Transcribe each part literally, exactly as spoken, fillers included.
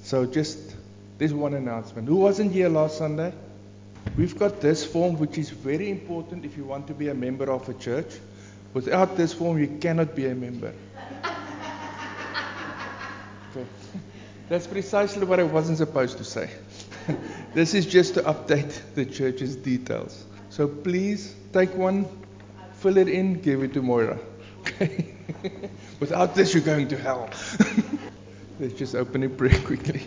So just, there's one announcement. Who wasn't here last Sunday? We've got this form, which is very important if you want to be a member of a church. Without this form, you cannot be a member. Okay. That's precisely what I wasn't supposed to say. This is just to update the church's details. So please take one, fill it in, give it to Moira. Okay. Without this, you're going to hell. Let's just open in prayer quickly.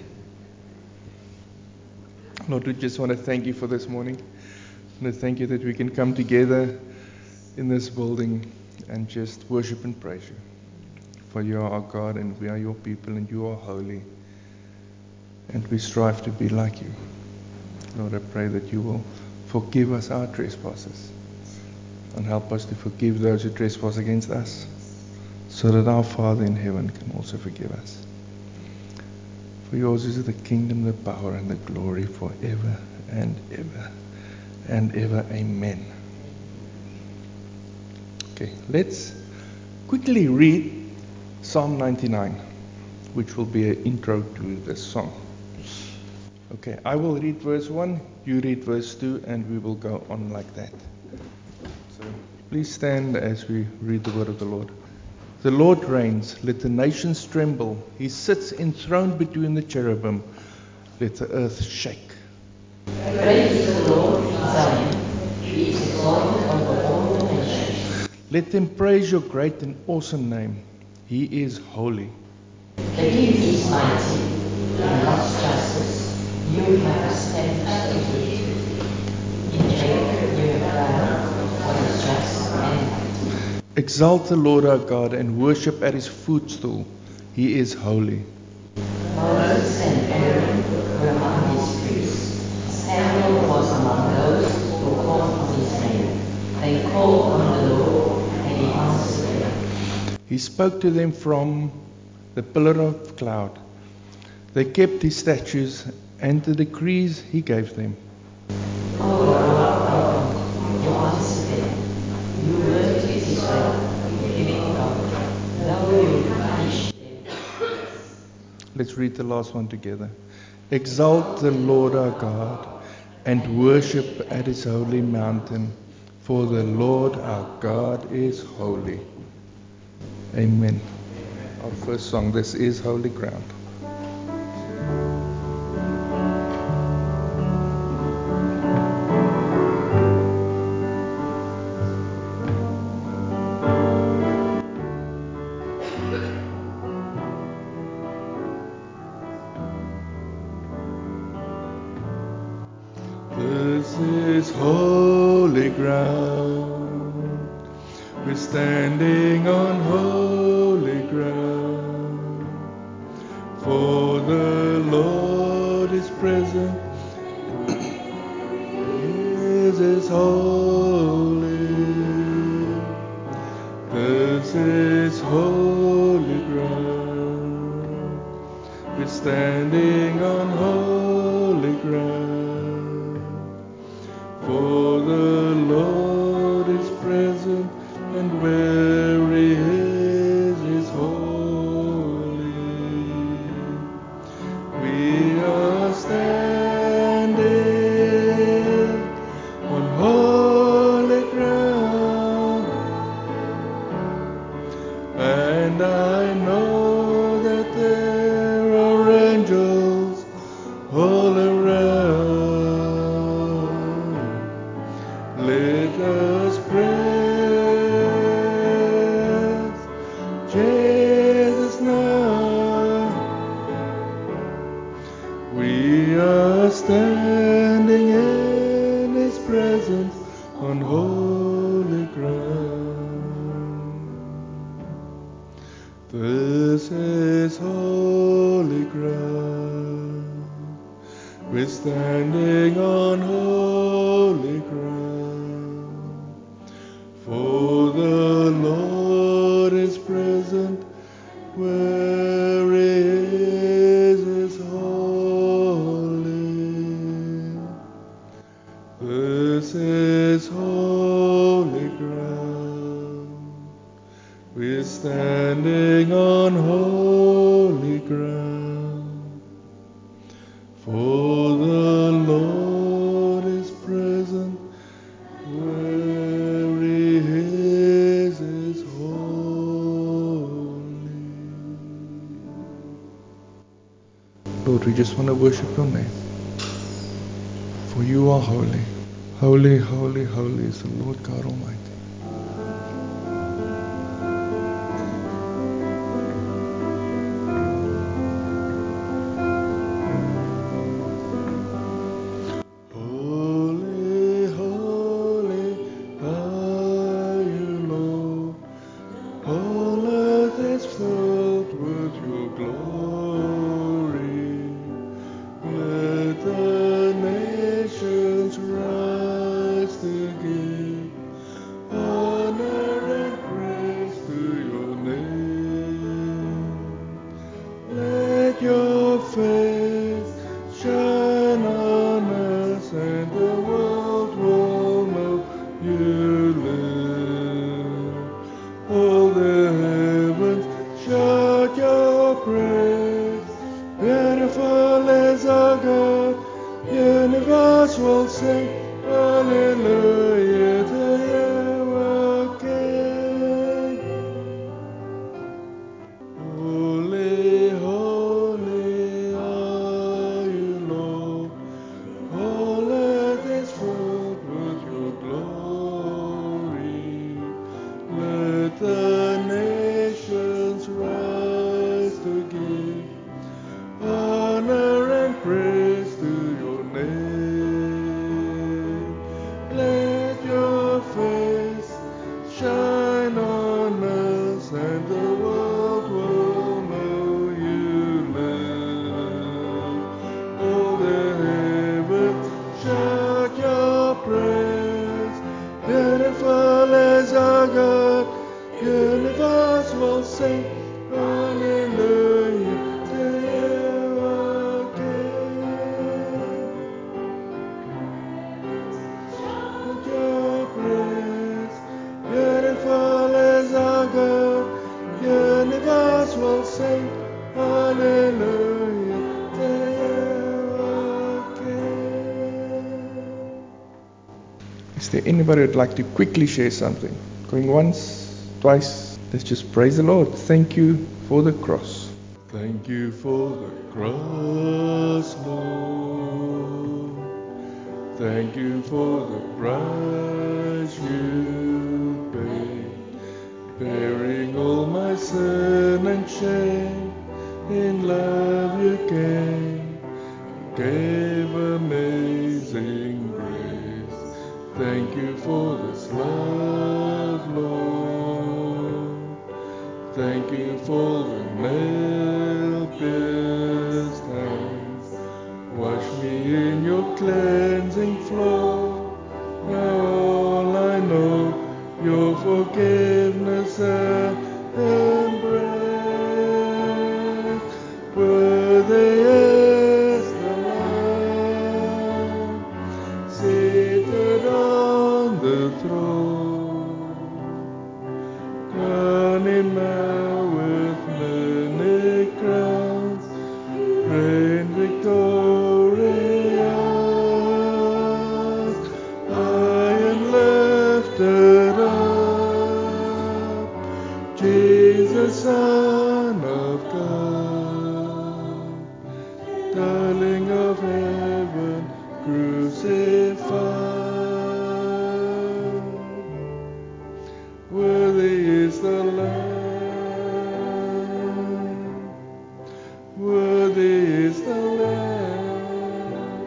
Lord, we just want to thank you for this morning. I want to thank you that we can come together in this building and just worship and praise you. For you are our God and we are your people and you are holy. And we strive to be like you. Lord, I pray that you will forgive us our trespasses and help us to forgive those who trespass against us, so that our Father in heaven can also forgive us. For yours is the kingdom, the power, and the glory forever and ever and ever. Amen. Okay, let's quickly read Psalm ninety-nine, which will be an intro to this song. Okay, I will read verse one, you read verse two, and we will go on like that. So please stand as we read the word of the Lord. The Lord reigns, let the nations tremble. He sits enthroned between the cherubim. Let the earth shake. Praise the Lord in Zion. He is exalted over all the nations. Let them praise your great and awesome name. He is holy. The King is mighty. He loves justice. You have established equity. In Jacob you have done what is just and right. Exalt the Lord our God and worship at his footstool. He is holy. Moses and Aaron were among his priests. Samuel was among those who called on his name. They called on the Lord and he answered them. He spoke to them from the pillar of cloud. They kept his statutes and the decrees he gave them. O Lord our God, you answered them. You were to Israel, living God, though you punished them. Let's read the last one together. Exalt the Lord our God and worship at his holy mountain, for the Lord our God is holy. Amen. Our first song, this is Holy Ground. This is holy ground. We're standing on holy ground. For the Lord is present. This is holy. This is holy ground. We're standing on holy ground. For the Lord is present, and where he is is holy. We are standing on holy ground, and I know that there are angels all around. Let us praise Jesus now. We are standing in his presence on holy ground. This is holy ground. We're standing on holy ground. For the Lord is present, where he is is holy. This is holy ground. We're standing on holy ground. For the Lord is present where He is, is holy. Lord, we just want to worship your name. For you are holy. Holy, holy, holy is the Lord God Almighty. Holy, holy are you, Lord. All earth is filled with your glory. Let the nations rise to give honor and praise to your name. Let your face shine on us, and the world will know you live. All the heavens shout your praise. Beautiful is our God. Universe will sing hallelujah to you, our King. Holy, holy are you, Lord. All earth is filled with your glory. Let the nations rise to give honor and praise to your name. Let your face shine on us, and the world will know you live. All the heavens shout your praise. Beautiful is our God. Universe will sing hallelujah to you, our King. Shout your praise. Beautiful is our God. Universe will sing hallelujah to you, our King. Is there anybody who'd like to quickly share something? Going once, twice. Let's just praise the Lord. Thank you for the cross. Thank you for the cross, Lord. Thank you for the price you paid, bearing all my sin and shame. In love you came, gave amazing grace. Thank you for this love, Lord. Thank you for the nail-pierced hands. Wash me in your cleansing flow. Now all I know, your forgiveness and embrace. Worthy is the Lamb seated on the throne, crowning now with many crowns, reign victorious, high and lifted up, Jesus, Son of God, darling of heaven, crucified. Worthy is the Lamb, worthy is the Lamb,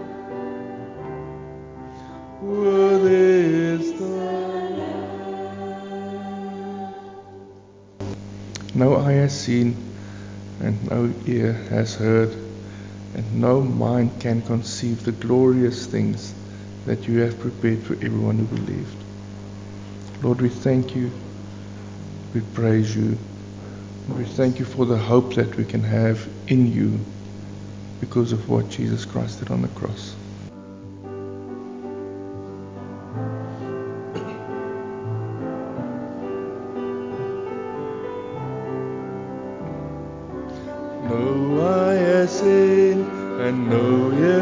worthy is the Lamb. No eye has seen, and no ear has heard, and no mind can conceive the glorious things that you have prepared for everyone who believed. Lord, we thank you, we praise you, and we thank you for the hope that we can have in you because of what Jesus Christ did on the cross. No eye has seen, and no ear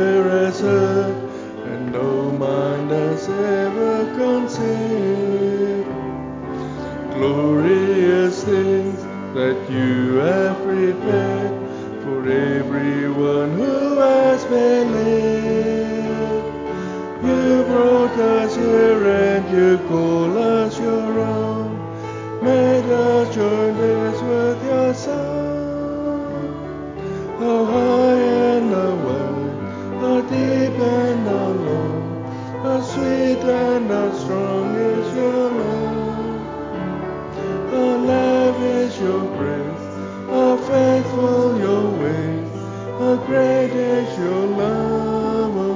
we live. You brought us here and you call us your own. Made us join this with your Son. How high and how wide, how deep and how long, how sweet and how strong is your love. How lavish your grace, how faithful your ways, how great is your love, O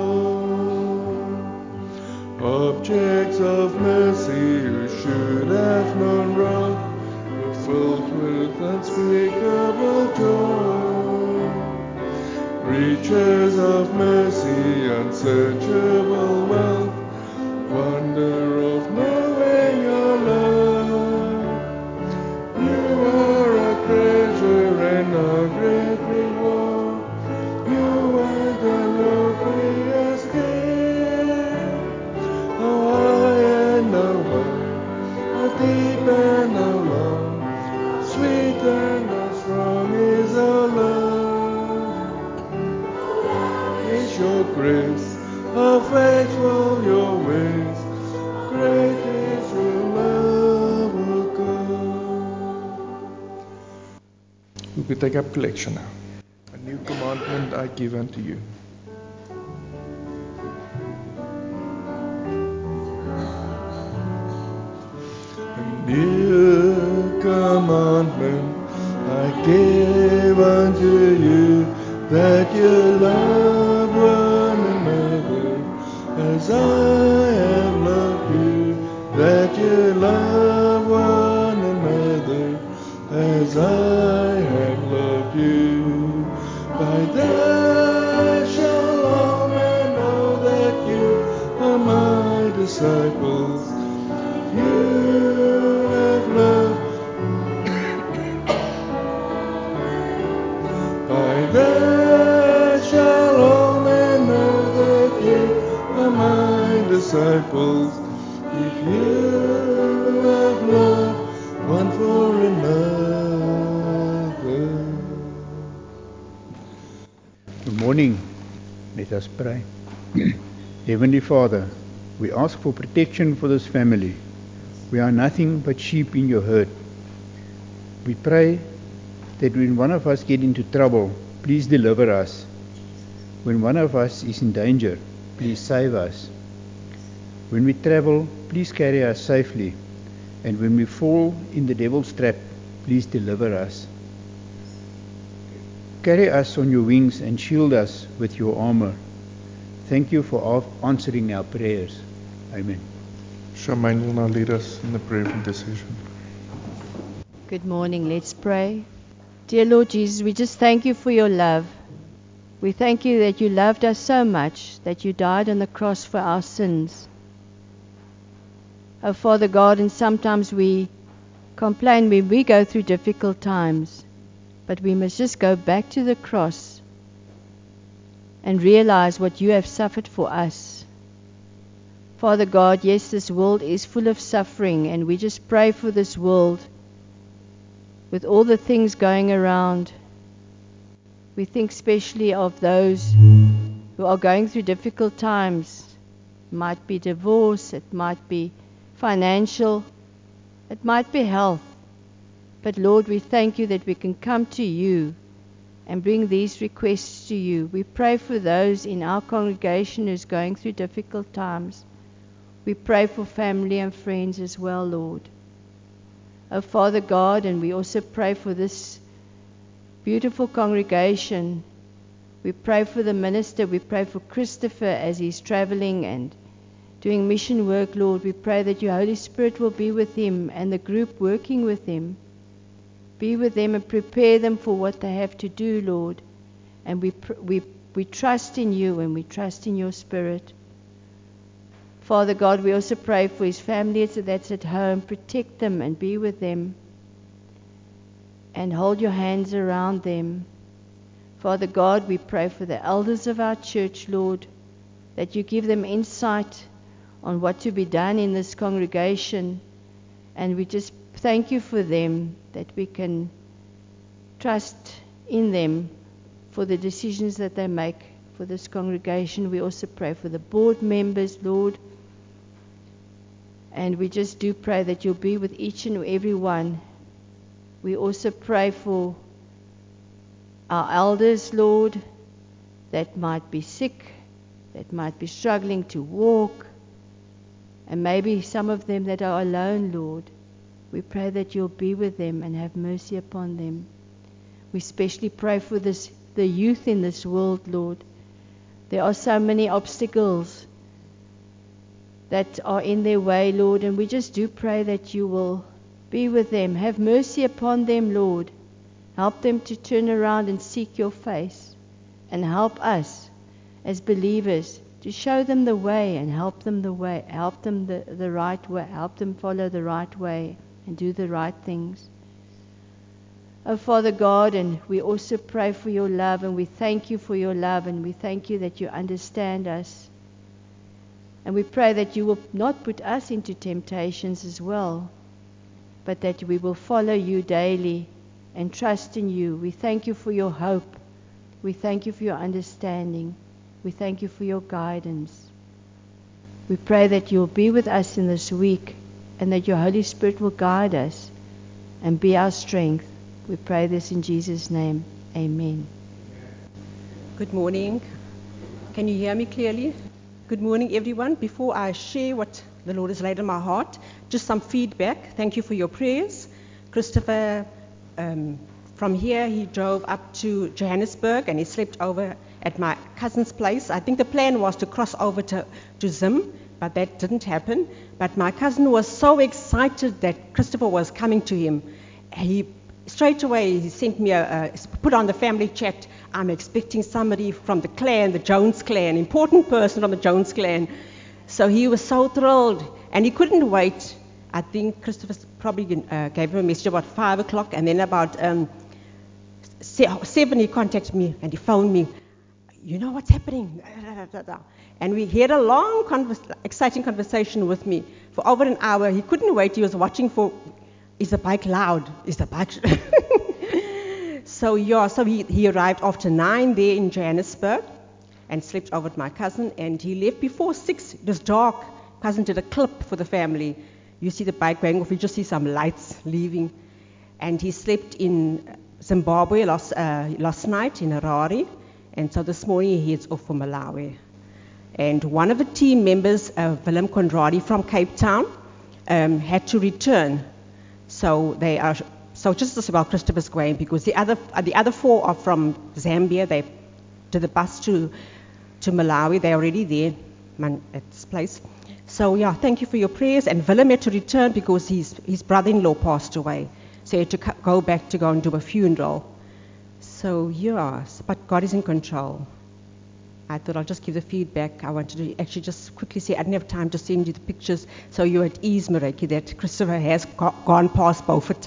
Lord. Objects of mercy who should have known wrath, but filled with unspeakable joy. Creatures of mercy, unsearchable wealth, wonder of knowing your love. You are a treasure and a great reward. You are the glorious King. How high and how wide, how deep and how long, sweet and how strong is our love. Is your grace, how faithful your ways, great is your love, O God. We could take up collection now. A new commandment I give unto you. A new commandment I give unto you, that you love one another as I have loved you, that you love one another as I have loved you. By that shall all men know that you are my disciples. You have loved. By that shall all men know that you are my disciples, if you have loved one for another. Good morning. Let us pray. Heavenly Father, we ask for protection for this family. We are nothing but sheep in your herd. We pray that when one of us get into trouble, please deliver us. When one of us is in danger, please save us. When we travel, please carry us safely. And when we fall in the devil's trap, please deliver us. Carry us on your wings and shield us with your armor. Thank you for answering our prayers. Amen. Charmaine will now lead us in the prayer of intercession. Good morning. Let's pray. Dear Lord Jesus, we just thank you for your love. We thank you that you loved us so much that you died on the cross for our sins. Oh, Father God, and sometimes we complain when we go through difficult times, but we must just go back to the cross and realize what you have suffered for us. Father God, yes, this world is full of suffering, and we just pray for this world. With all the things going around, we think especially of those who are going through difficult times. It might be divorce, it might be financial, it might be health. But Lord, we thank you that we can come to you and bring these requests to you. We pray for those in our congregation who's going through difficult times. We pray for family and friends as well, Lord. Oh, Father God, and we also pray for this beautiful congregation. We pray for the minister. We pray for Christopher as he's traveling and doing mission work, Lord. We pray that your Holy Spirit will be with him and the group working with him. Be with them and prepare them for what they have to do, Lord. And we pr- we we trust in you and we trust in your Spirit. Father God, we also pray for his family that's at home. Protect them and be with them. And hold your hands around them. Father God, we pray for the elders of our church, Lord, that you give them insight on what to be done in this congregation. And we just thank you for them, that we can trust in them for the decisions that they make for this congregation. We also pray for the board members, Lord. And we just do pray that you'll be with each and every one. We also pray for our elders, Lord, that might be sick, that might be struggling to walk, and maybe some of them that are alone, Lord. We pray that you'll be with them and have mercy upon them. We especially pray for this, the youth in this world, Lord. There are so many obstacles that are in their way, Lord, and we just do pray that you will be with them. Have mercy upon them, Lord. Help them to turn around and seek your face, and help us as believers to show them the way and help them the way, help them the, the right way, help them follow the right way and do the right things. Oh, Father God, and we also pray for your love, and we thank you for your love, and we thank you that you understand us. And we pray that you will not put us into temptations as well, but that we will follow you daily and trust in you. We thank you for your hope. We thank you for your understanding. We thank you for your guidance. We pray that you will be with us in this week, and that your Holy Spirit will guide us and be our strength. We pray this in Jesus' name. Amen. Good morning. Can you hear me clearly? Good morning, everyone. Before I share what the Lord has laid on my heart, just some feedback. Thank you for your prayers. Christopher, um, from here, he drove up to Johannesburg and he slept over at my cousin's place. I think the plan was to cross over to, to Zim, but that didn't happen. But my cousin was so excited that Christopher was coming to him. He straight away he sent me a, a put on the family chat, I'm expecting somebody from the clan, the Jones clan, important person from the Jones clan. So he was so thrilled, and he couldn't wait. I think Christopher probably uh, gave him a message about five o'clock, and then about um, seven he contacted me and he phoned me. You know what's happening? And we had a long, converse, exciting conversation with me for over an hour. He couldn't wait. He was watching for, is the bike loud? Is the bike... So yeah, so he, he arrived after nine there in Johannesburg and slept over at my cousin, and he left before six. It was dark. Cousin did a clip for the family. You see the bike going off, you just see some lights leaving. And he slept in Zimbabwe last, uh, last night in Harare, and so this morning he heads off for Malawi. And one of the team members, uh, Willem Conradi from Cape Town, um, had to return. So they are... So just as well Christopher's going, because the other uh, the other four are from Zambia. They to the bus to to Malawi. They're already there man, at this place. So yeah, thank you for your prayers. And Willem had to return because his his brother-in-law passed away, so he had to co- go back to go and do a funeral. So yes, but God is in control. I thought I'll just give the feedback. I wanted to actually just quickly say I didn't have time to send you the pictures, so you're at ease, Mareki, that Christopher has go- gone past Beaufort.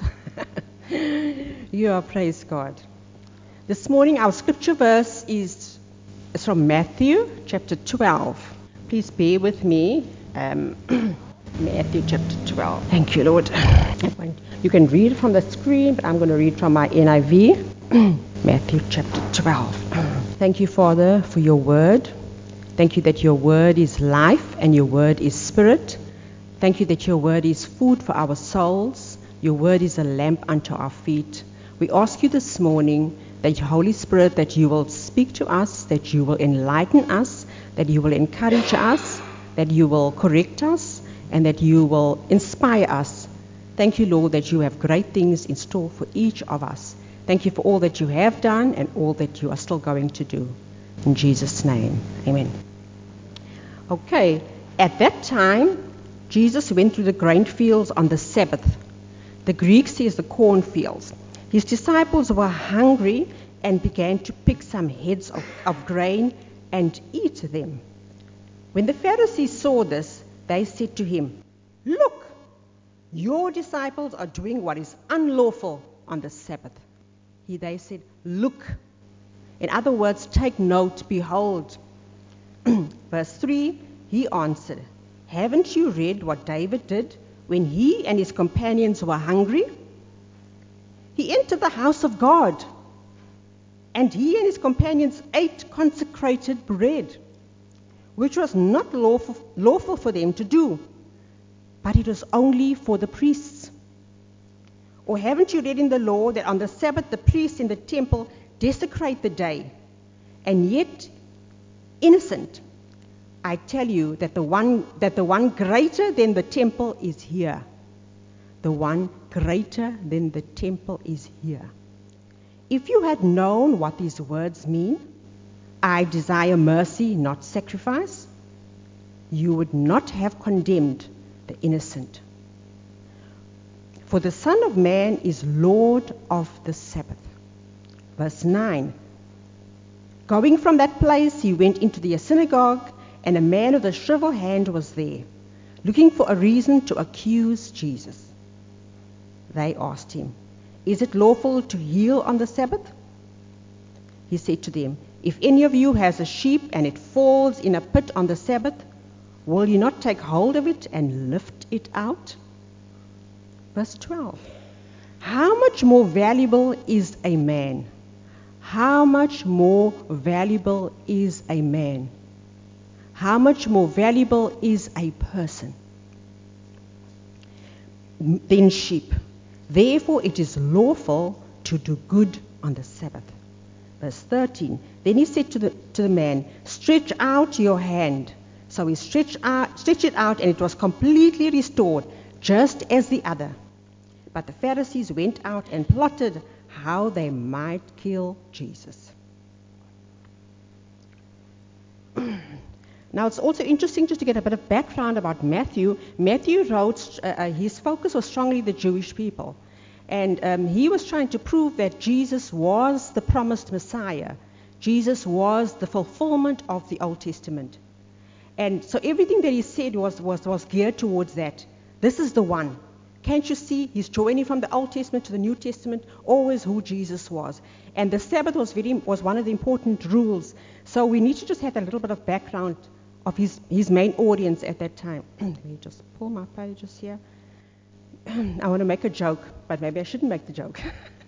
Yeah, praise God. This morning our scripture verse is, is from Matthew chapter twelve. Please bear with me. Um, Matthew chapter twelve. Thank you, Lord. You can read from the screen, but I'm going to read from my N I V. Matthew chapter twelve. Thank you, Father, for your word. Thank you that your word is life and your word is spirit. Thank you that your word is food for our souls. Your word is a lamp unto our feet. We ask you this morning that your Holy Spirit, that you will speak to us, that you will enlighten us, that you will encourage us, that you will correct us, and that you will inspire us. Thank you, Lord, that you have great things in store for each of us. Thank you for all that you have done and all that you are still going to do. In Jesus' name, amen. Okay, at that time, Jesus went through the grain fields on the Sabbath. The Greek says the cornfields. His disciples were hungry and began to pick some heads of, of grain and eat them. When the Pharisees saw this, they said to him, "Look, your disciples are doing what is unlawful on the Sabbath." He, they said, "Look." In other words, take note, behold. Verse three, he answered, "Haven't you read what David did when he and his companions were hungry? He entered the house of God And he and his companions ate consecrated bread, which was not lawful, lawful for them to do, but it was only for the priests. Or haven't you read in the law that on the Sabbath the priests in the temple desecrate the day? And yet, innocent, I tell you that the one that the one greater than the temple is here. The one greater than the temple is here. If you had known what these words mean, I desire mercy, not sacrifice, you would not have condemned the innocent. For the Son of Man is Lord of the Sabbath. Verse nine. Going from that place, he went into the synagogue, and a man with a shriveled hand was there, looking for a reason to accuse Jesus. They asked him, "Is it lawful to heal on the Sabbath?" He said to them, "If any of you has a sheep and it falls in a pit on the Sabbath, will you not take hold of it and lift it out?" Verse twelve. How much more valuable is a man? How much more valuable is a man? How much more valuable is a person than sheep? Therefore it is lawful to do good on the Sabbath. Verse thirteen. Then he said to the, to the man, "Stretch out your hand." So he stretched, out, stretched it out, and it was completely restored, just as the other. But the Pharisees went out and plotted how they might kill Jesus. Now it's also interesting just to get a bit of background about Matthew. Matthew wrote, uh, his focus was strongly the Jewish people. And um, he was trying to prove that Jesus was the promised Messiah. Jesus was the fulfillment of the Old Testament. And so everything that he said was, was, was geared towards that. This is the one. Can't you see? He's joining from the Old Testament to the New Testament, always who Jesus was. And the Sabbath was, very, was one of the important rules. So we need to just have a little bit of background of his, his main audience at that time. Let me just pull my pages here. I want to make a joke, but maybe I shouldn't make the joke.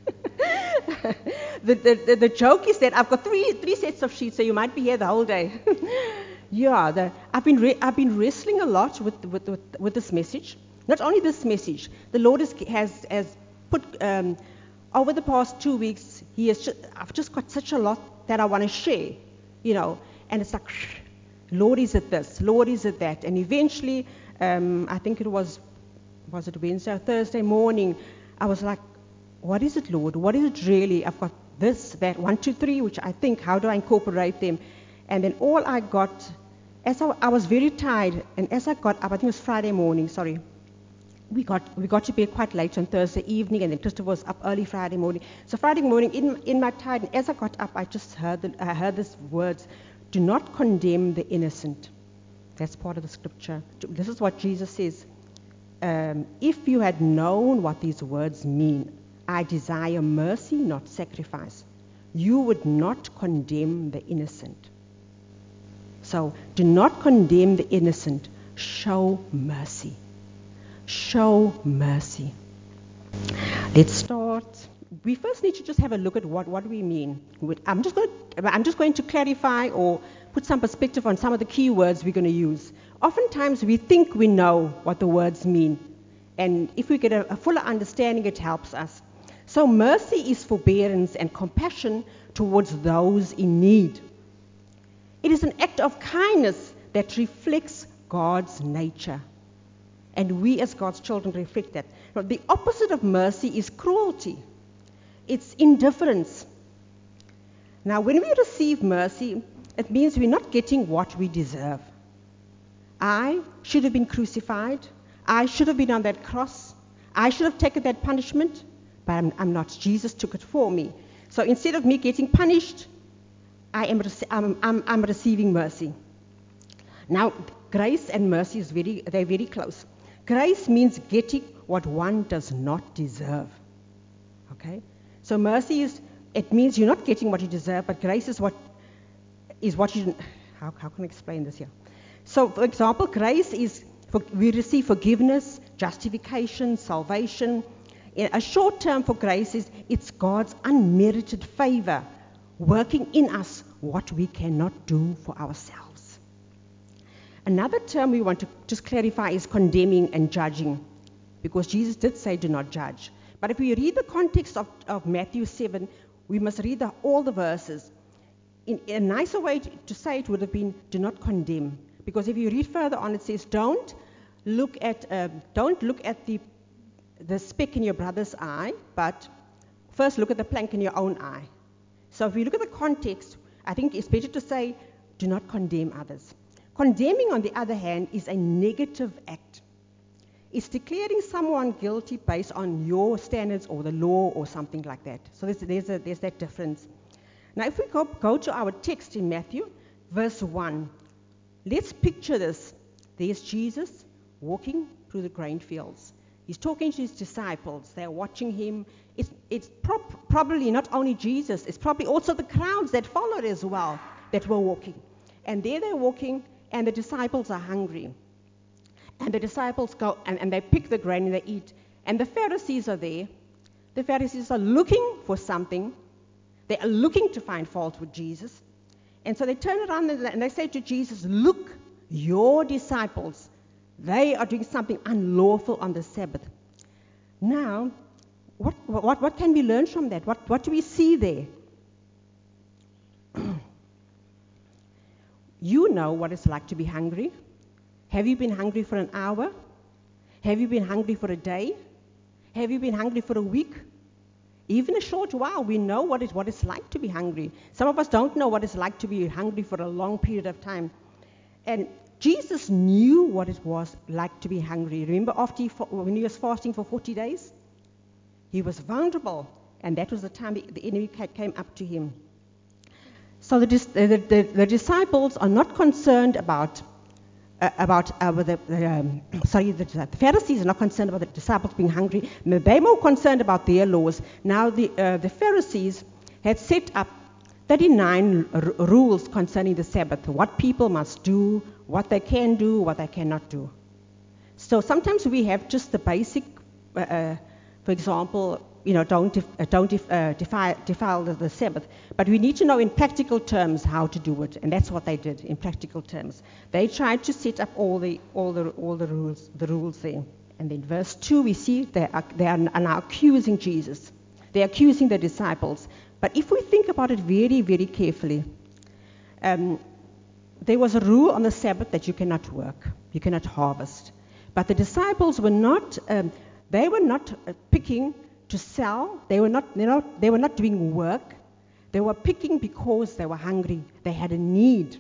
the, the, the, the joke is that I've got three, three sets of sheets, so you might be here the whole day. yeah, the, I've, been re, I've been wrestling a lot with, with, with, with this message. Not only this message, the Lord has, has, has put, um, over the past two weeks, he has just, I've just got such a lot that I want to share, you know, and it's like, Lord, is it this? Lord, is it that? And eventually, um, I think it was, was it Wednesday or Thursday morning, I was like, what is it, Lord? What is it really? I've got this, that, one, two, three, which I think, how do I incorporate them? And then all I got, as I, I was very tired, and as I got up, I think it was Friday morning, sorry, we got we got to bed quite late on Thursday evening, and then Christopher was up early Friday morning. So Friday morning, in in my time, as I got up, I just heard the, I heard these words: "Do not condemn the innocent." That's part of the scripture. This is what Jesus says. Um, if you had known what these words mean, "I desire mercy, not sacrifice," you would not condemn the innocent. So, do not condemn the innocent. Show mercy. Show mercy. Let's start. We first need to just have a look at what, what we mean. I'm just going to, I'm just going to clarify or put some perspective on some of the key words we're going to use. Oftentimes we think we know what the words mean, and if we get a, a fuller understanding, it helps us. So mercy is forbearance and compassion towards those in need. It is an act of kindness that reflects God's nature. And we as God's children reflect that. Now, the opposite of mercy is cruelty. It's indifference. Now, when we receive mercy, it means we're not getting what we deserve. I should have been crucified. I should have been on that cross. I should have taken that punishment, but I'm, I'm not. Jesus took it for me. So instead of me getting punished, I am I'm, I'm, I'm receiving mercy. Now, grace and mercy is very they're very close. Grace means getting what one does not deserve. Okay? So mercy is, it means you're not getting what you deserve, but grace is what is what you, how, how can I explain this here? So, for example, grace is, for, we receive forgiveness, justification, salvation. A short term for grace is, it's God's unmerited favor working in us what we cannot do for ourselves. Another term we want to just clarify is condemning and judging, because Jesus did say do not judge. But if we read the context of, of Matthew seven, we must read the, all the verses. In, in a nicer way to, to say it would have been do not condemn, because if you read further on, it says don't look at uh, don't look at the the speck in your brother's eye, but first look at the plank in your own eye. So if we look at the context, I think it's better to say do not condemn others. Condemning, on the other hand, is a negative act. It's declaring someone guilty based on your standards or the law or something like that. So there's, there's, a, there's that difference. Now, if we go, go to our text in Matthew, verse one, let's picture this. There's Jesus walking through the grain fields. He's talking to his disciples. They're watching him. It's, it's prop, probably not only Jesus, it's probably also the crowds that followed as well that were walking. And there they're walking, and the disciples are hungry. And the disciples go and, and they pick the grain and they eat. And the Pharisees are there. The Pharisees are looking for something. They are looking to find fault with Jesus. And so they turn around and they say to Jesus, look, your disciples, they are doing something unlawful on the Sabbath. Now, what, what, what can we learn from that? What, what do we see there? You know what it's like to be hungry. Have you been hungry for an hour? Have you been hungry for a day? Have you been hungry for a week? Even a short while, we know what, it, what it's like to be hungry. Some of us don't know what it's like to be hungry for a long period of time. And Jesus knew what it was like to be hungry. Remember after he, when he was fasting for forty days? He was vulnerable, and that was the time the enemy came up to him. So the, the, the, the disciples are not concerned about uh, about uh, the, the um, sorry, the, the Pharisees are not concerned about the disciples being hungry. They're more concerned about their laws. Now the uh, the Pharisees had set up thirty-nine r- rules concerning the Sabbath, what people must do, what they can do, what they cannot do. So sometimes we have just the basic, uh, uh, for example, you know, don't def- uh, don't def- uh, defy, defile the, the Sabbath. But we need to know in practical terms how to do it, and that's what they did in practical terms. They tried to set up all the all the all the rules the rules there. And then verse two, we see they are they are now accusing Jesus. They're accusing the disciples. But if we think about it very, very carefully, um, there was a rule on the Sabbath that you cannot work, you cannot harvest. But the disciples were not, um, they were not uh, picking to sell. They were not, you know, they were not doing work. They were picking because they were hungry. They had a need.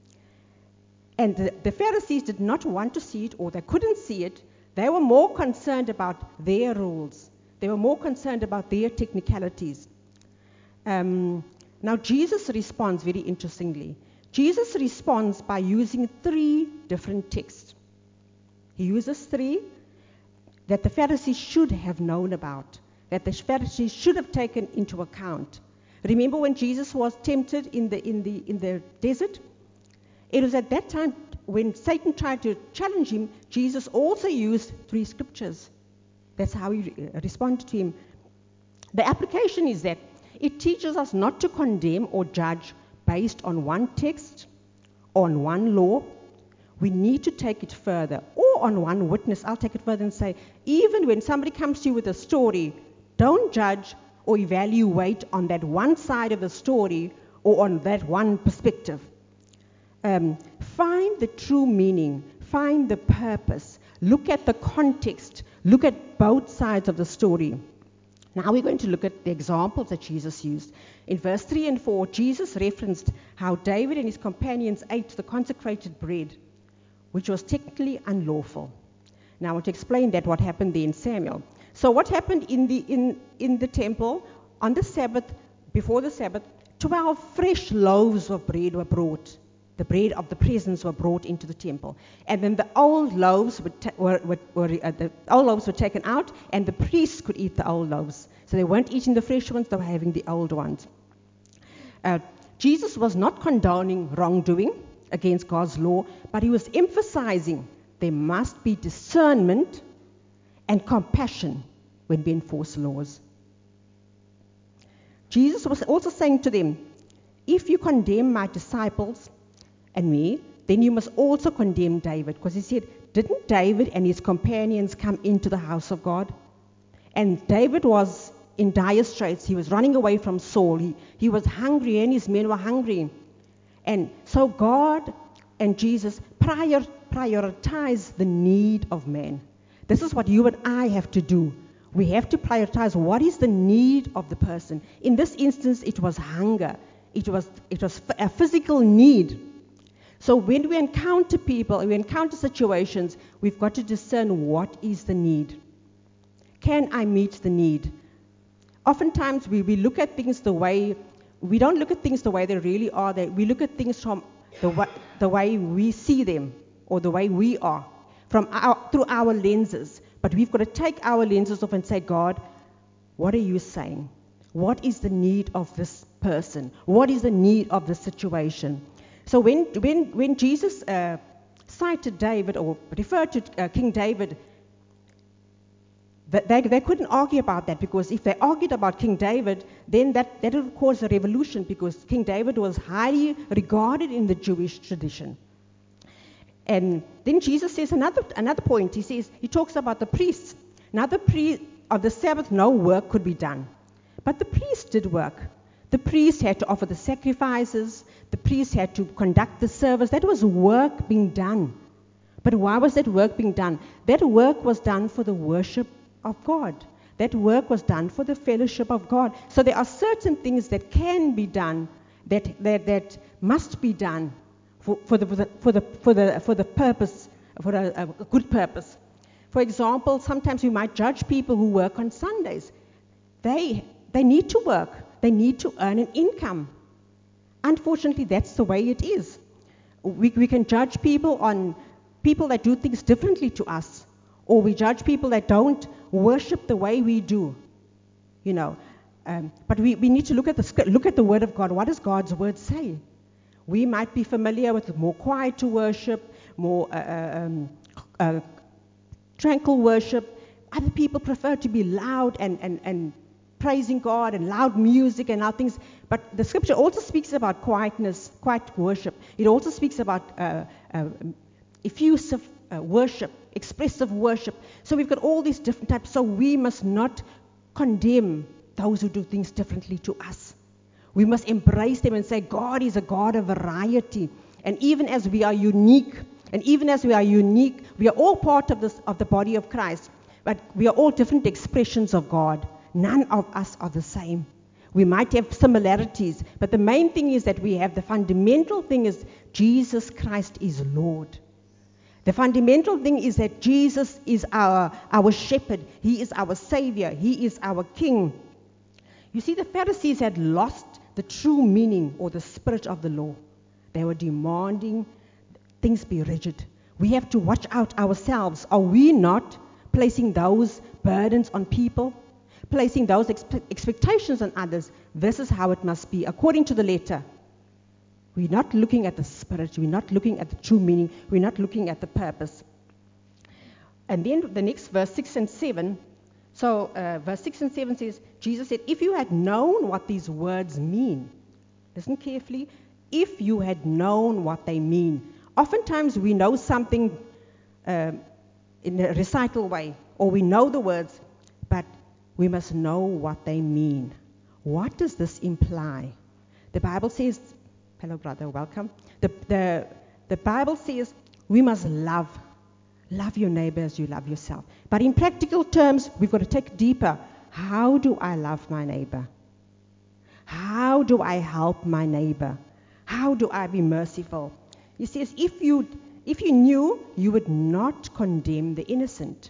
And the, the Pharisees did not want to see it, or they couldn't see it. They were more concerned about their rules. They were more concerned about their technicalities. Um, now, Jesus responds very interestingly. Jesus responds by using three different texts. He uses three that the Pharisees should have known about, that the Pharisees should have taken into account. Remember when Jesus was tempted in the, in the, in the desert? It was at that time when Satan tried to challenge him, Jesus also used three scriptures. That's how he re- responded to him. The application is that it teaches us not to condemn or judge based on one text, on one law. We need to take it further, or on one witness. I'll take it further and say, even when somebody comes to you with a story, don't judge or evaluate on that one side of the story or on that one perspective. Um, find the true meaning, find the purpose, look at the context, look at both sides of the story. Now we're going to look at the examples that Jesus used. In verse three and four, Jesus referenced how David and his companions ate the consecrated bread, which was technically unlawful. Now I want to explain that, what happened there in Samuel. So what happened in the, in, in the temple on the Sabbath, before the Sabbath, twelve fresh loaves of bread were brought. The bread of the presence were brought into the temple. And then the old loaves were, ta- were, were, were uh, the old loaves were taken out, and the priests could eat the old loaves. So they weren't eating the fresh ones, they were having the old ones. Uh, Jesus was not condoning wrongdoing against God's law, but he was emphasizing there must be discernment and compassion when we enforce laws. Jesus was also saying to them, if you condemn my disciples and me, then you must also condemn David. Because he said, didn't David and his companions come into the house of God? And David was in dire straits. He was running away from Saul. He, he was hungry and his men were hungry. And so God and Jesus prior, prioritize the need of man. This is what you and I have to do. We have to prioritize what is the need of the person. In this instance, it was hunger. It was, it was a physical need. So when we encounter people, we encounter situations, we've got to discern what is the need. Can I meet the need? Oftentimes we, we look at things the way, we don't look at things the way they really are. They, we look at things from the, the way we see them or the way we are, from our, through our lenses. But we've got to take our lenses off and say, God, what are you saying? What is the need of this person? What is the need of the situation? So when, when, when Jesus uh, cited David or referred to uh, King David, they, they couldn't argue about that, because if they argued about King David, then that, that would cause a revolution, because King David was highly regarded in the Jewish tradition. And then Jesus says another, another point. He says, he talks about the priests. Now the pre of the Sabbath, no work could be done. But the priests did work. The priests had to offer the sacrifices. The priests had to conduct the service. That was work being done. But why was that work being done? That work was done for the worship of God. That work was done for the fellowship of God. So there are certain things that can be done, that that, that must be done for, for, the, for, the, for, the, for, the, for the purpose, for a, a good purpose. For example, sometimes we might judge people who work on Sundays. They, they need to work. They need to earn an income. Unfortunately, that's the way it is. We, we can judge people on people that do things differently to us, or we judge people that don't worship the way we do, you know. Um, but we, we need to look at the look at the Word of God. What does God's Word say? We might be familiar with more quiet to worship, more uh, um, uh, tranquil worship. Other people prefer to be loud and, and, and praising God and loud music and other things. But the Scripture also speaks about quietness, quiet worship. It also speaks about uh, uh, effusive uh, worship, expressive worship. So we've got all these different types. So we must not condemn those who do things differently to us. We must embrace them and say, God is a God of variety. And even as we are unique, and even as we are unique, we are all part of this of the body of Christ. But we are all different expressions of God. None of us are the same. We might have similarities, but the main thing is that we have the fundamental thing is Jesus Christ is Lord. The fundamental thing is that Jesus is our, our shepherd. He is our savior. He is our king. You see, the Pharisees had lost the true meaning or the spirit of the law. They were demanding things be rigid. We have to watch out ourselves. Are we not placing those burdens on people? Placing those expe- expectations on others? This is how it must be, according to the letter. We're not looking at the spirit. We're not looking at the true meaning. We're not looking at the purpose. And then the next verse, six and seven. So uh, verse six and seven says, Jesus said, if you had known what these words mean, listen carefully, if you had known what they mean. Oftentimes we know something uh, in a recital way, or we know the words, but we must know what they mean. What does this imply? The Bible says, hello brother, welcome. The, the, the Bible says we must love. Love your neighbor as you love yourself. But in practical terms, we've got to take deeper. How do I love my neighbor? How do I help my neighbor? How do I be merciful? He says, if you, if you knew, you would not condemn the innocent.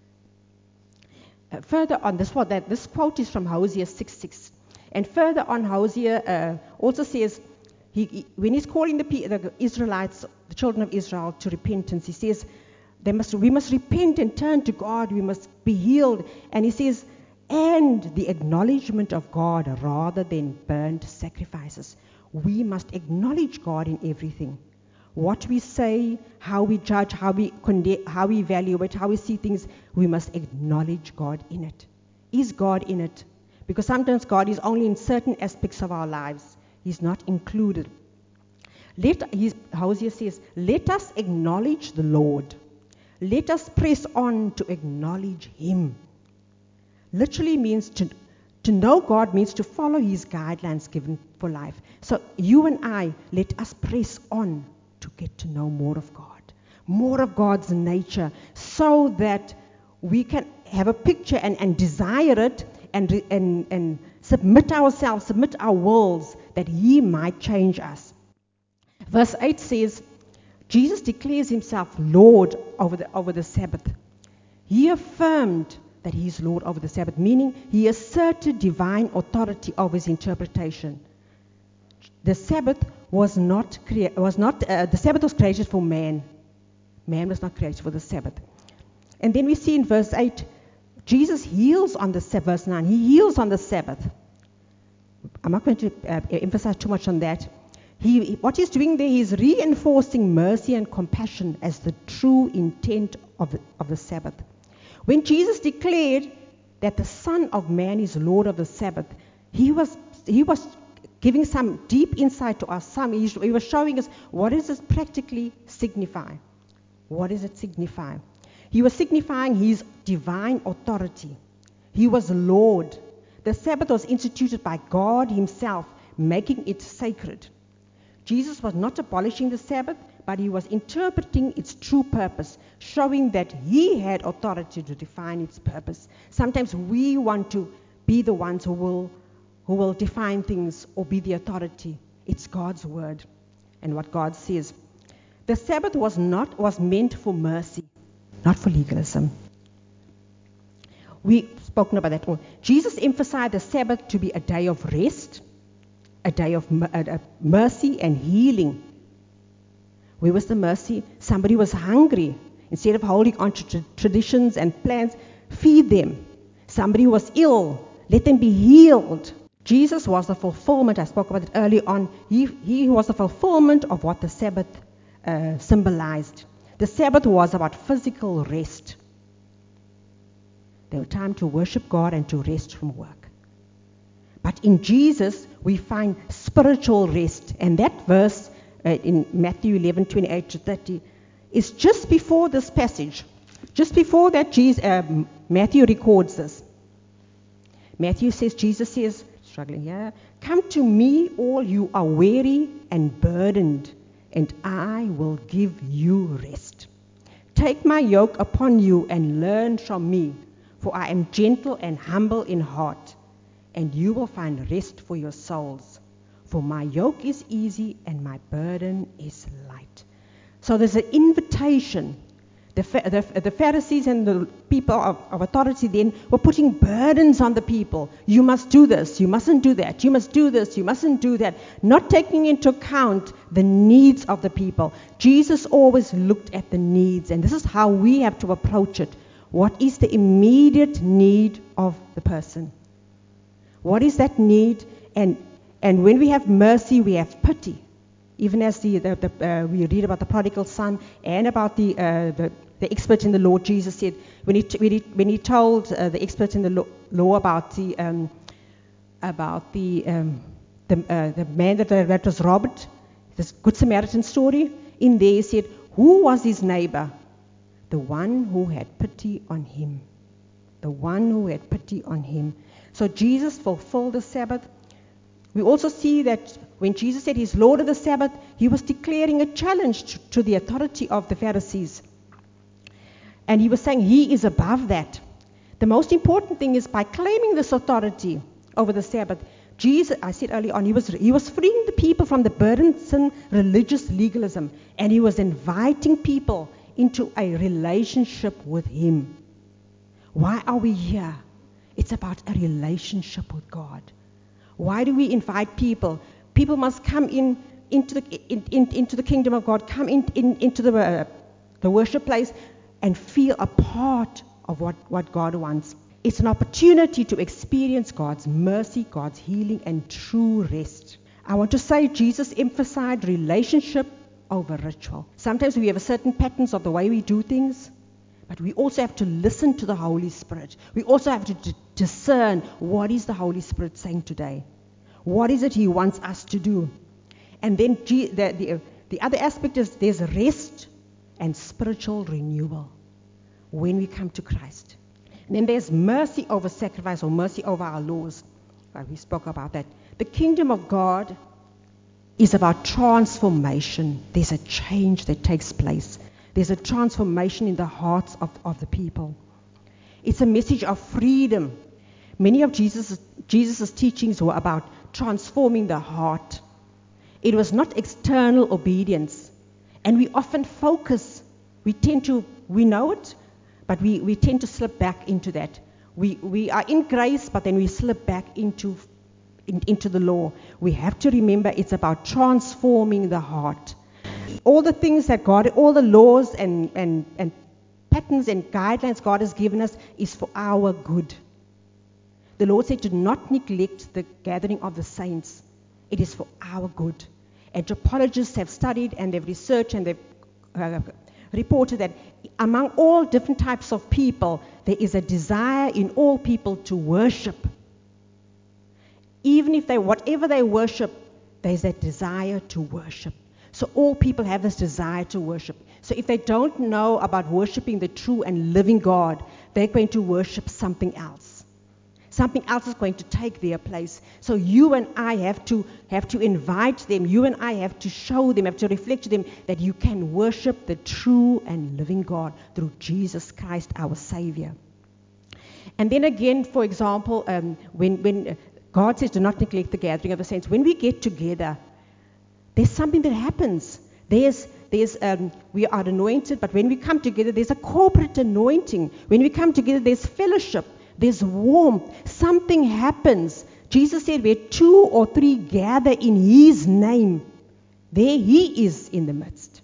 Uh, further on, this, what, that, this quote is from Hosea six six. And further on, Hosea uh, also says, he, he, when he's calling the, the Israelites, the children of Israel, to repentance, he says, they must, we must repent and turn to God. We must be healed. And he says, and the acknowledgement of God rather than burnt sacrifices. We must acknowledge God in everything. What we say, how we judge, how we condemn, how we evaluate, how we see things, we must acknowledge God in it. Is God in it? Because sometimes God is only in certain aspects of our lives. He's not included. Let, his, Hosea says, let us acknowledge the Lord. Let us press on to acknowledge Him. Literally means to, to know God means to follow His guidelines given for life. So you and I, let us press on to get to know more of God, more of God's nature, so that we can have a picture and, and desire it and, and, and submit ourselves, submit our wills, that He might change us. Verse eight says, Jesus declares Himself Lord over the, over the Sabbath. He affirmed that He is Lord over the Sabbath, meaning He asserted divine authority over His interpretation. The Sabbath was not, crea- was not uh, the Sabbath was created for man. Man was not created for the Sabbath. And then we see in verse eight, Jesus heals on the Sabbath. Verse nine, He heals on the Sabbath. I'm not going to uh, emphasize too much on that. He, what He's doing there, He's reinforcing mercy and compassion as the true intent of the, of the Sabbath. When Jesus declared that the Son of Man is Lord of the Sabbath, He was He was giving some deep insight to us. Some He, he was showing us, what does this practically signify? What does it signify? He was signifying His divine authority. He was Lord. The Sabbath was instituted by God Himself, making it sacred. Jesus was not abolishing the Sabbath, but He was interpreting its true purpose, showing that He had authority to define its purpose. Sometimes we want to be the ones who will, who will define things or be the authority. It's God's word and what God says. The Sabbath was not was meant for mercy, not for legalism. We've spoken about that all. Jesus emphasized the Sabbath to be a day of rest, a day of mercy and healing. Where was the mercy? Somebody was hungry. Instead of holding on to traditions and plans, feed them. Somebody was ill. Let them be healed. Jesus was the fulfillment. I spoke about it early on. He, he was the fulfillment of what the Sabbath uh, symbolized. The Sabbath was about physical rest. There was time to worship God and to rest from work. But in Jesus, we find spiritual rest. And that verse uh, in Matthew eleven, twenty-eight to thirty is just before this passage. Just before that, Jesus, uh, Matthew records this. Matthew says, Jesus says, struggling here, come to me, all you are weary and burdened, and I will give you rest. Take my yoke upon you and learn from me, for I am gentle and humble in heart, and you will find rest for your souls. For my yoke is easy and my burden is light. So there's an invitation. The, the, the Pharisees and the people of, of authority then were putting burdens on the people. You must do this, you mustn't do that, you must do this, you mustn't do that, not taking into account the needs of the people. Jesus always looked at the needs, and this is how we have to approach it. What is the immediate need of the person? What is that need? And and when we have mercy, we have pity. Even as the, the, the uh, we read about the prodigal son and about the uh, the, the expert in the law, Jesus said when he when he, when he told uh, the expert in the law, law about the um, about the um, the, uh, the man that, that was robbed, this Good Samaritan story. In there, he said, "Who was his neighbor? The one who had pity on him. The one who had pity on him." So Jesus fulfilled the Sabbath. We also see that when Jesus said He's Lord of the Sabbath, He was declaring a challenge to, to the authority of the Pharisees. And He was saying He is above that. The most important thing is by claiming this authority over the Sabbath, Jesus, I said earlier on, he was, he was freeing the people from the burdensome religious legalism, and He was inviting people into a relationship with Him. Why are we here? It's about a relationship with God. Why do we invite people? People must come in into the in, in, into the kingdom of God, come in, in into the uh, the worship place, and feel a part of what, what God wants. It's an opportunity to experience God's mercy, God's healing, and true rest. I want to say Jesus emphasized relationship over ritual. Sometimes we have certain patterns of the way we do things, but we also have to listen to the Holy Spirit. We also have to d- discern what is the Holy Spirit saying today. What is it He wants us to do? And then G, the, the, the other aspect is there's rest and spiritual renewal when we come to Christ. And then there's mercy over sacrifice, or mercy over our laws. Well, we spoke about that. The kingdom of God is about transformation. There's a change that takes place. There's a transformation in the hearts of, of the people. It's a message of freedom. Many of Jesus' Jesus's teachings were about transforming the heart. It was not external obedience. And we often focus, we tend to, we know it, but we, we tend to slip back into that. We, we are in grace, but then we slip back into, in, into the law. We have to remember it's about transforming the heart. All the things that God, all the laws and, and, and patterns and guidelines God has given us is for our good. The Lord said, do not neglect the gathering of the saints. It is for our good. Anthropologists have studied and they've researched and they've uh, reported that among all different types of people, there is a desire in all people to worship. Even if they, whatever they worship, there's that desire to worship. So all people have this desire to worship. So if they don't know about worshiping the true and living God, they're going to worship something else. Something else is going to take their place. So you and I have to have to invite them. You and I have to show them, have to reflect to them that you can worship the true and living God through Jesus Christ, our Savior. And then again, for example, um, when, when God says do not neglect the gathering of the saints, when we get together, there's something that happens. There's There's, um, we are anointed, but when we come together, there's a corporate anointing. When we come together, there's fellowship. There's warmth. Something happens. Jesus said, where two or three gather in His name, there He is in the midst.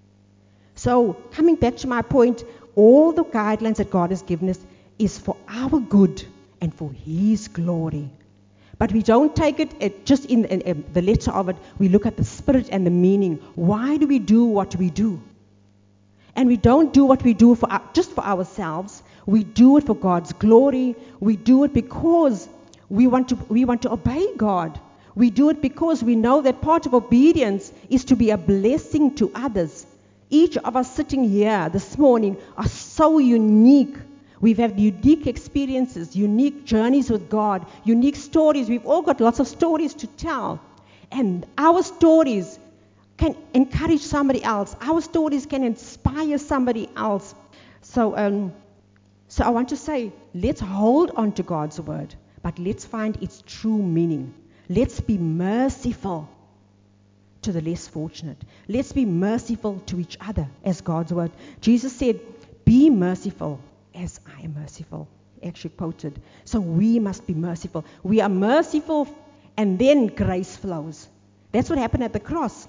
So, coming back to my point, all the guidelines that God has given us is for our good and for His glory. But we don't take it, it just in, in, in the letter of it. We look at the spirit and the meaning. Why do we do what we do? And we don't do what we do for our, just for ourselves. We do it for God's glory. We do it because we want to we want to obey God. We do it because we know that part of obedience is to be a blessing to others. Each of us sitting here this morning are so unique. We've had unique experiences, unique journeys with God, unique stories. We've all got lots of stories to tell. And our stories can encourage somebody else. Our stories can inspire somebody else. So, um, so I want to say, let's hold on to God's word, but let's find its true meaning. Let's be merciful to the less fortunate. Let's be merciful to each other as God's word. Jesus said, be merciful as I am merciful. Actually quoted. So we must be merciful. We are merciful and then grace flows. That's what happened at the cross.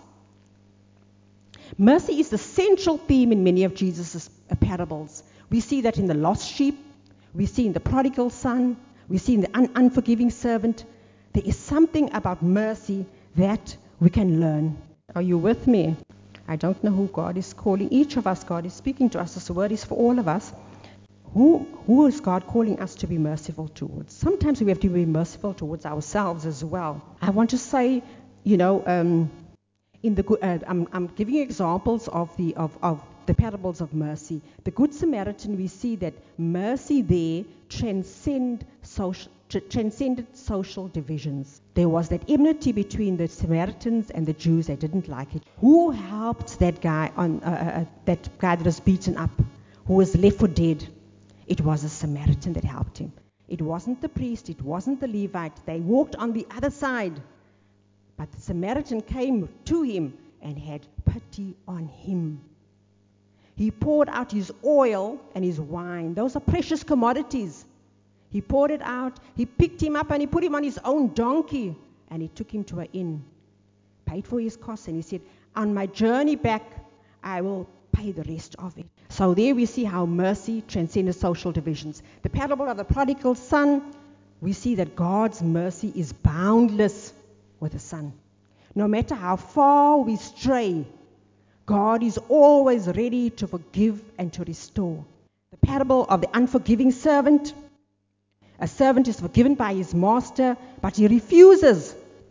Mercy is the central theme in many of Jesus' parables. We see that in the lost sheep. We see in the prodigal son. We see in the un- unforgiving servant. There is something about mercy that we can learn. Are you with me? I don't know who God is calling. Each of us, God is speaking to us. This word is for all of us. Who, who is God calling us to be merciful towards? Sometimes we have to be merciful towards ourselves as well. I want to say, you know, um, in the uh, I'm, I'm giving you examples of the of, of the parables of mercy. The Good Samaritan, we see that mercy there transcend social, tr- transcended social divisions. There was that enmity between the Samaritans and the Jews. They didn't like it. Who helped that guy on uh, uh, that guy that was beaten up, who was left for dead? It was a Samaritan that helped him. It wasn't the priest. It wasn't the Levite. They walked on the other side. But the Samaritan came to him and had pity on him. He poured out his oil and his wine. Those are precious commodities. He poured it out. He picked him up and he put him on his own donkey. And he took him to an inn. Paid for his costs. And he said, on my journey back, I will pay the rest of it. So there we see how mercy transcends social divisions. The parable of the prodigal son, we see that God's mercy is boundless with the son. No matter how far we stray, God is always ready to forgive and to restore. The parable of the unforgiving servant. A servant is forgiven by his master, but he refuses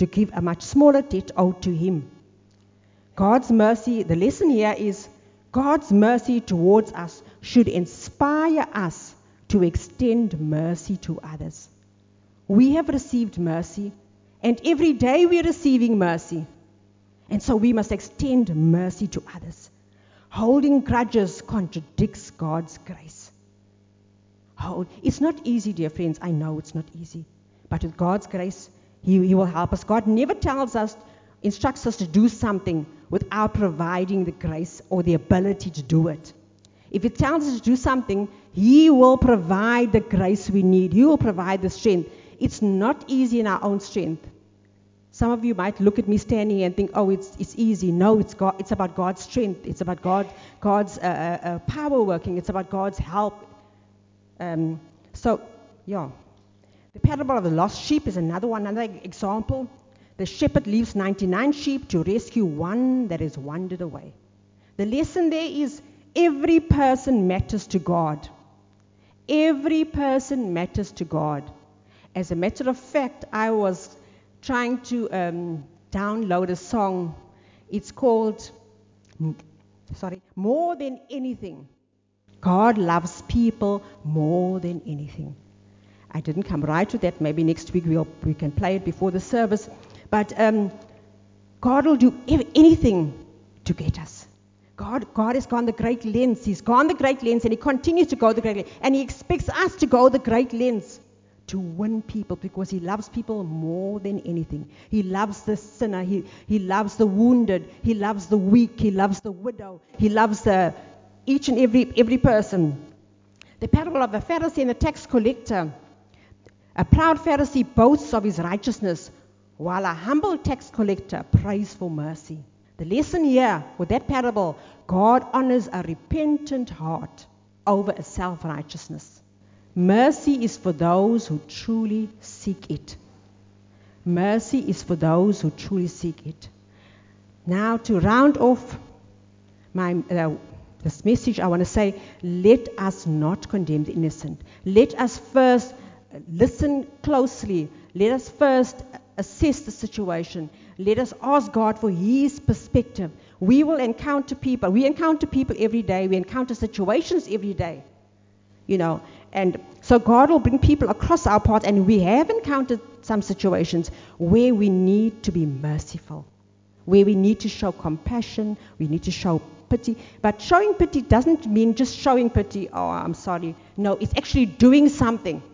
to give a much smaller debt owed to him. God's mercy, the lesson here is God's mercy towards us should inspire us to extend mercy to others. We have received mercy, and every day we are receiving mercy. And so we must extend mercy to others. Holding grudges contradicts God's grace. Hold. It's not easy, dear friends. I know it's not easy. But with God's grace, He, he will help us. God never tells us, instructs us to do something without providing the grace or the ability to do it. If He tells us to do something, He will provide the grace we need. He will provide the strength. It's not easy in our own strength. Some of you might look at me standing here and think, oh, it's it's easy. No, it's God. It's about God's strength. It's about God, God's uh, uh, power working. It's about God's help. Um, so, yeah. The parable of the lost sheep is another one, another example. The shepherd leaves ninety-nine sheep to rescue one that has wandered away. The lesson there is every person matters to God. Every person matters to God. As a matter of fact, I was trying to um, download a song. It's called, sorry, More Than Anything. God loves people more than anything. I didn't come right to that. Maybe next week we'll, we can play it before the service. But um, God will do anything to get us. God, God has gone the great lengths. He's gone the great lengths, and He continues to go the great lengths. And He expects us to go the great lengths to win people, because He loves people more than anything. He loves the sinner. He, he loves the wounded. He loves the weak. He loves the widow. He loves the, each and every, every person. The parable of the Pharisee and the tax collector. A proud Pharisee boasts of his righteousness, while a humble tax collector prays for mercy. The lesson here with that parable, God honors a repentant heart over a self-righteousness. Mercy is for those who truly seek it. Mercy is for those who truly seek it. Now, to round off my uh, this message, I want to say, let us not condemn the innocent. Let us first listen closely. Let us first assess the situation. Let us ask God for His perspective. We will encounter people. We encounter people every day. We encounter situations every day. You know, and so God will bring people across our path, and we have encountered some situations where we need to be merciful, where we need to show compassion, we need to show pity. But showing pity doesn't mean just showing pity, oh, I'm sorry. No, it's actually doing something.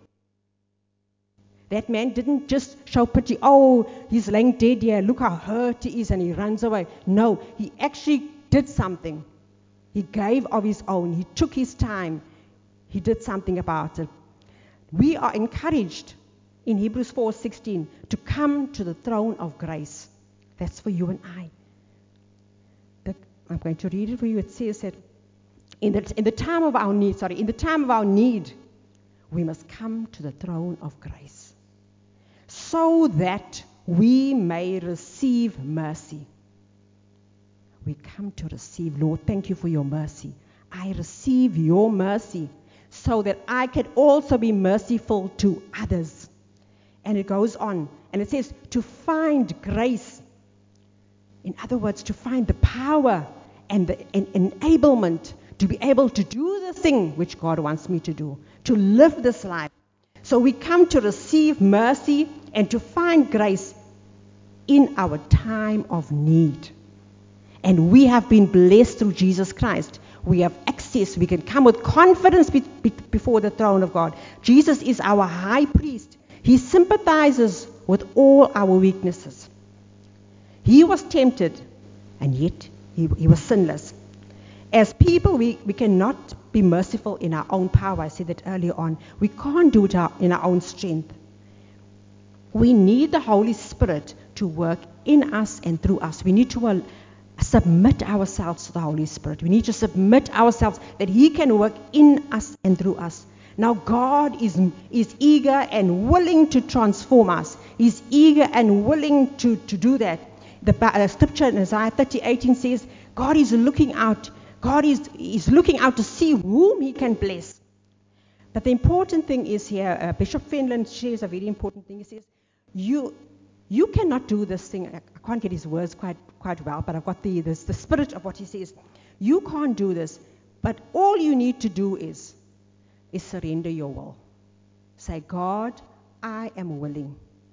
That man didn't just show pity, oh, he's laying dead here, look how hurt he is, and he runs away. No, he actually did something. He gave of his own. He took his time. He did something about it. We are encouraged in Hebrews four sixteen to come to the throne of grace. That's for you and I. The, I'm going to read it for you. It says that in the, in the time of our need, sorry, in the time of our need, we must come to the throne of grace so that we may receive mercy. We come to receive, Lord, thank you for your mercy. I receive your mercy, so that I can also be merciful to others. And it goes on, and it says, to find grace. In other words, to find the power and the en- enablement to be able to do the thing which God wants me to do, to live this life. So we come to receive mercy and to find grace in our time of need. And we have been blessed through Jesus Christ. We have access. We can come with confidence be, be, before the throne of God. Jesus is our high priest. He sympathizes with all our weaknesses. He was tempted, and yet he, he was sinless. As people, we, we cannot be merciful in our own power. I said that earlier on. We can't do it our, in our own strength. We need the Holy Spirit to work in us and through us. We need to uh, submit ourselves to the Holy Spirit. We need to submit ourselves that He can work in us and through us. Now God is, is eager and willing to transform us. He's eager and willing to, to do that. The uh, scripture in Isaiah thirty eighteen says, God is looking out. God is, is looking out to see whom He can bless. But the important thing is here, uh, Bishop Fenland shares a very important thing. He says, you, You cannot do this thing. I can't get his words quite quite well, but I've got the, the, the spirit of what he says. You can't do this, but all you need to do is, is surrender your will. Say, God, I am willing.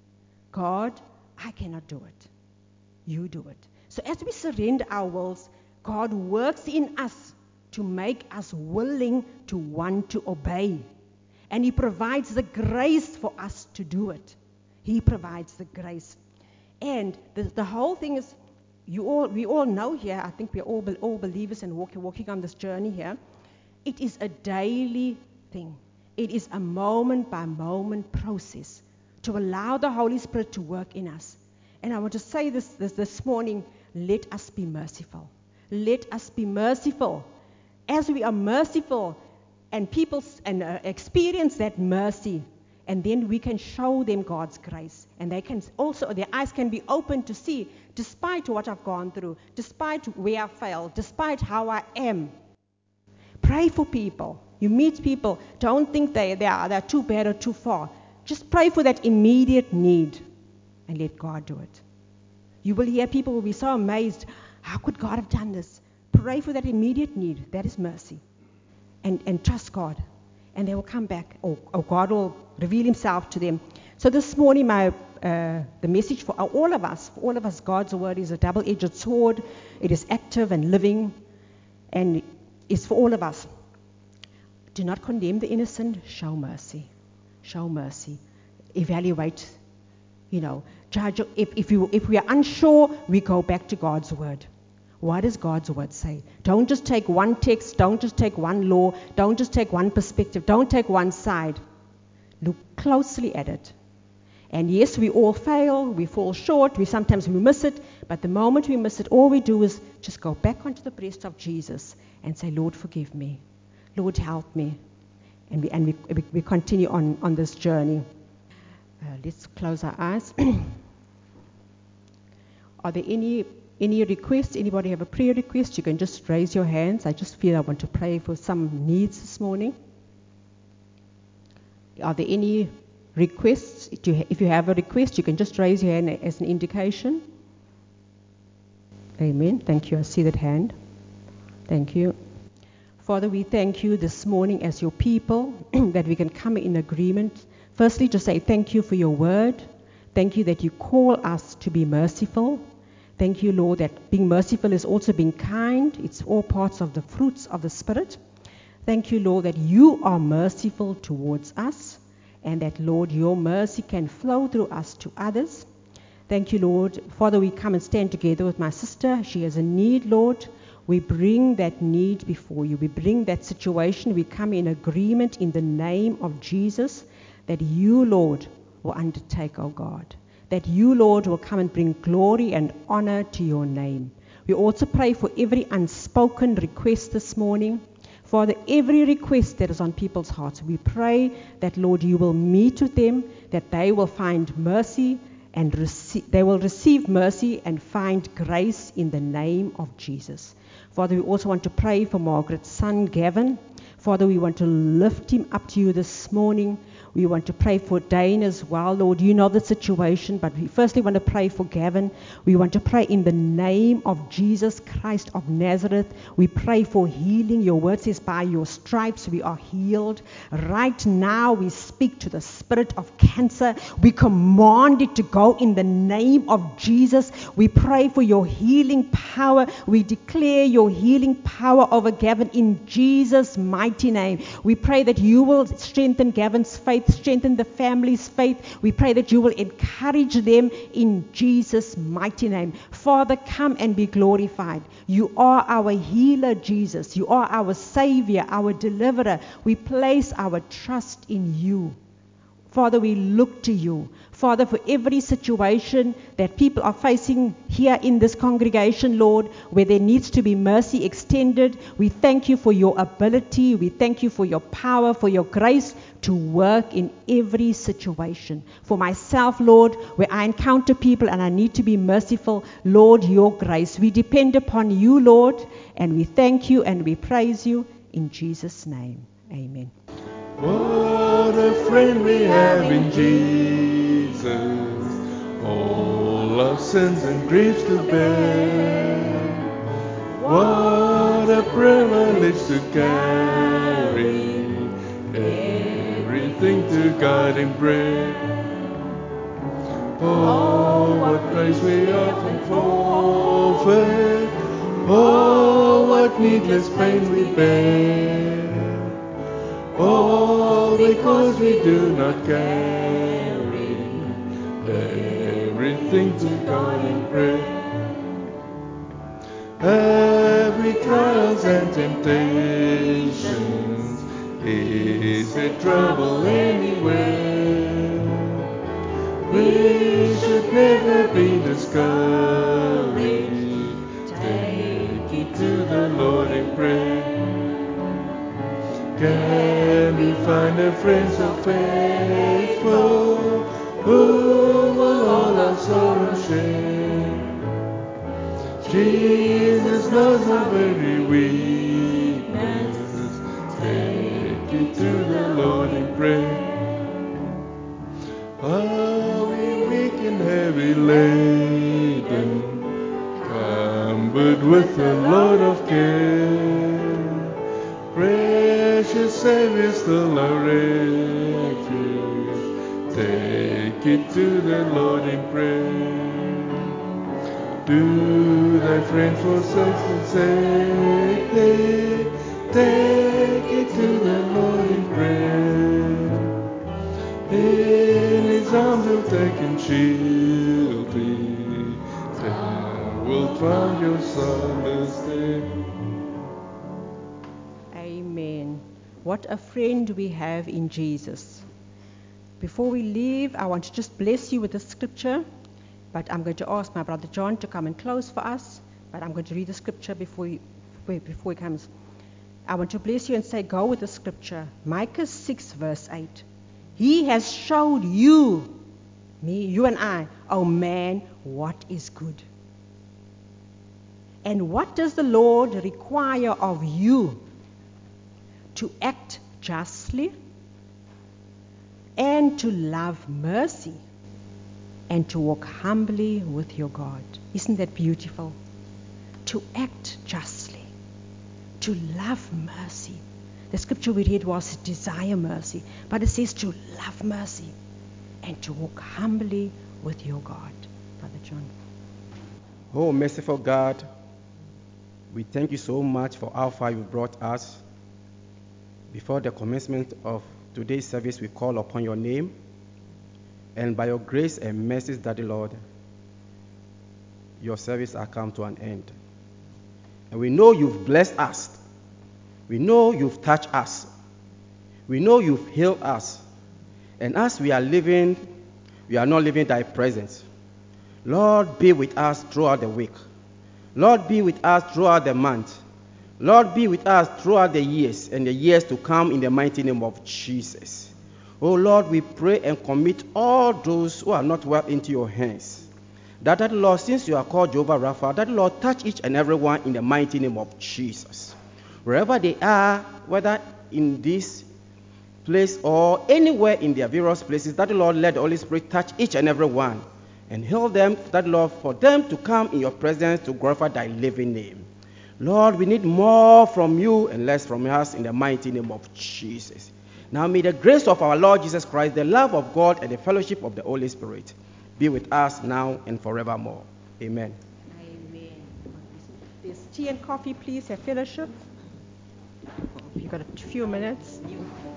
God, I cannot do it. You do it. So as we surrender our wills, God works in us to make us willing to want to obey. And he provides the grace for us to do it. He provides the grace. And the, the whole thing is, you all, we all know here, I think we're all, all believers and walking, walking on this journey here. It is a daily thing. It is a moment by moment process to allow the Holy Spirit to work in us. And I want to say this, this this morning, let us be merciful. Let us be merciful. As we are merciful and people and uh, experience that mercy, and then we can show them God's grace. And they can also, their eyes can be open to see, despite what I've gone through, despite where I failed, despite how I am. Pray for people. You meet people, don't think they, they are they're too bad or too far. Just pray for that immediate need and let God do it. You will hear people will be so amazed, how could God have done this? Pray for that immediate need. That is mercy. And, and trust God. And they will come back, or, or God will reveal himself to them. So this morning, my uh, the message for all of us, for all of us, God's word is a double-edged sword. It is active and living, and is for all of us. Do not condemn the innocent. Show mercy. Show mercy. Evaluate. You know, judge. If if you if we are unsure, we go back to God's word. What does God's word say? Don't just take one text. Don't just take one law. Don't just take one perspective. Don't take one side. Look closely at it. And yes, we all fail. We fall short. We sometimes we miss it. But the moment we miss it, all we do is just go back onto the breast of Jesus and say, Lord, forgive me. Lord, help me. And we and we we, we continue on, on this journey. Uh, let's close our eyes. Are there any Any requests? Anybody have a prayer request? You can just raise your hands. I just feel I want to pray for some needs this morning. Are there any requests? If you have a request, you can just raise your hand as an indication. Amen. Thank you. I see that hand. Thank you. Father, we thank you this morning as your people that we can come in agreement. Firstly, to say thank you for your word. Thank you that you call us to be merciful. Thank you, Lord, that being merciful is also being kind. It's all parts of the fruits of the Spirit. Thank you, Lord, that you are merciful towards us, and that, Lord, your mercy can flow through us to others. Thank you, Lord. Father, we come and stand together with my sister. She has a need, Lord. We bring that need before you. We bring that situation. We come in agreement in the name of Jesus that you, Lord, will undertake, oh God. That you, Lord, will come and bring glory and honor to your name. We also pray for every unspoken request this morning. Father, every request that is on people's hearts, we pray that, Lord, you will meet with them, that they will find mercy and receive, they will receive mercy and find grace in the name of Jesus. Father, we also want to pray for Margaret's son, Gavin. Father, we want to lift him up to you this morning. We want to pray for Dane as well, Lord. You know the situation, but we firstly want to pray for Gavin. We want to pray in the name of Jesus Christ of Nazareth. We pray for healing. Your word says, by your stripes we are healed. Right now we speak to the spirit of cancer. We command it to go in the name of Jesus. We pray for your healing power. We declare your healing power over Gavin in Jesus' mighty name. We pray that you will strengthen Gavin's faith. Strengthen the family's faith. We pray that you will encourage them in Jesus' mighty name. Father, come and be glorified. You are our healer, Jesus. You are our Savior, our deliverer. We place our trust in you. Father, we look to you. Father, for every situation that people are facing here in this congregation, Lord, where there needs to be mercy extended, we thank you for your ability. We thank you for your power, for your grace to work in every situation. For myself, Lord, where I encounter people and I need to be merciful, Lord, your grace. We depend upon you, Lord, and we thank you and we praise you in Jesus' name. Amen. What a friend we have in Jesus. all our sins and griefs to bear. What a privilege to carry everything to God in prayer. Oh, what praise we often forfeit. Oh, what needless pain we bear. All because we do not carry everything to God in prayer. Every trials and temptations, is there trouble anywhere? We should never be discouraged. Take it to the Lord in prayer. Can we find a friend so faithful, who will all our sorrows share? Jesus knows our very weakness. Take it to the Lord in prayer. Are we weak and heavy laden, cumbered with a load of care? Precious Savior, still our refuge. Take it to the Lord in prayer. Do thy friends forsake and say, take it to the Lord in prayer. In his arms he'll take and shield thee. There wilt find your solace there. Amen. What a friend we have in Jesus. Before we leave, I want to just bless you with the scripture, but I'm going to ask my brother John to come and close for us, but I'm going to read the scripture before he, before he comes. I want to bless you and say, go with the scripture. Micah six verse eight. He has showed you, me, you and I, oh man, what is good. And what does the Lord require of you? To act justly, and to love mercy, and to walk humbly with your God. Isn't that beautiful? To act justly, to love mercy. The scripture we read was desire mercy, but it says to love mercy and to walk humbly with your God. Brother John. Oh, merciful God, we thank you so much for how far you brought us. Before the commencement of today's service, we call upon your name. And by your grace and mercy, Daddy Lord, your service has come to an end. And we know you've blessed us. We know you've touched us. We know you've healed us. And as we are living, we are not living thy presence. Lord, be with us throughout the week. Lord, be with us throughout the month. Lord, be with us throughout the years and the years to come in the mighty name of Jesus. Oh Lord, we pray and commit all those who are not well into your hands. That, that Lord, since you are called Jehovah Rapha, that Lord, touch each and every one in the mighty name of Jesus. Wherever they are, whether in this place or anywhere in their various places, that Lord, let the Holy Spirit touch each and every one and heal them, that Lord, for them to come in your presence to glorify thy living name. Lord, we need more from you and less from us in the mighty name of Jesus. Now may the grace of our Lord Jesus Christ, the love of God, and the fellowship of the Holy Spirit be with us now and forevermore. Amen. Amen. There's tea and coffee, please, have fellowship. You've got a few minutes.